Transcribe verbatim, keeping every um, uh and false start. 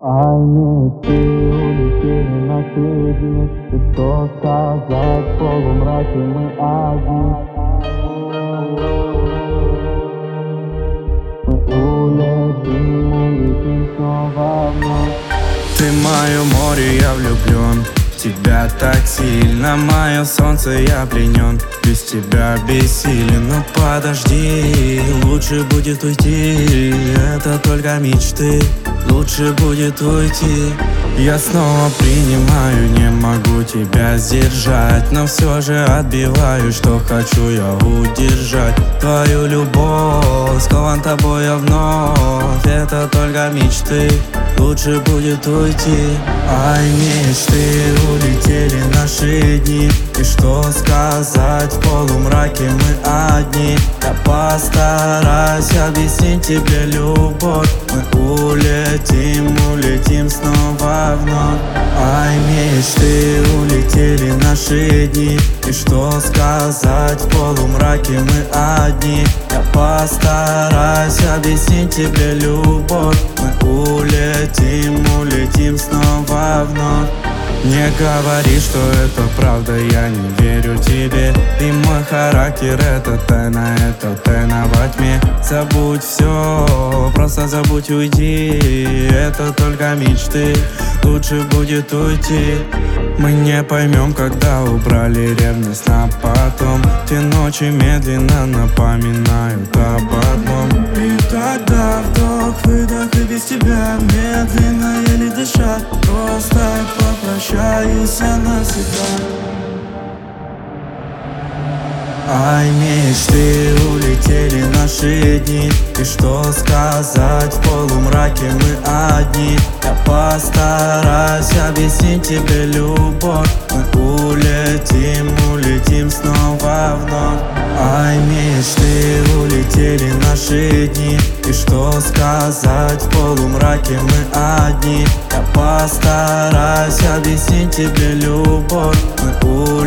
Ай, мечты улетели наши дни. И что сказать, в полумраке мы одни. Мы улетим, улетим снова вновь. Ты мое море, я влюблен в тебя так сильно. Мое солнце, я пленен, без тебя бессилен. Но подожди, лучше будет уйти. Это только мечты, лучше будет уйти. Я снова принимаю, не могу тебя сдержать, но все же отбиваю, что хочу я удержать. Твою любовь, скован тобой я вновь. Это только мечты, лучше будет уйти. Ай, мечты улетели наши дни. И что сказать, в полумраке мы одни. Я постараюсь объяснить тебе любовь. Мы улетим, улетим снова вновь. Ай, мечты улетели наши дни. И что сказать, в полумраке мы одни. Я постараюсь объяснить тебе любовь. Мы улетим, улетим снова вновь. Не говори, что это правда, я не верю тебе. И мой характер — это тайна, это тайна во тьме. Забудь все, просто забудь, уйди. Это только мечты, лучше будет уйти. Мы не поймем, когда убрали ревность на потом. Те ночи медленно напоминают об одном. И тогда вдох, выдох, и без тебя медленно, еле дышать. Просто попрощаюсь я навсегда. Ай, мечты улетели наши дни. И что сказать, в полумраке мы одни. Я постараюсь объяснить тебе любовь. Мы улетим, улетим снова вновь. Ай, мечты улетели наши дни. И что сказать, в полумраке мы одни. Я постараюсь объяснить тебе любовь. Мы улетим.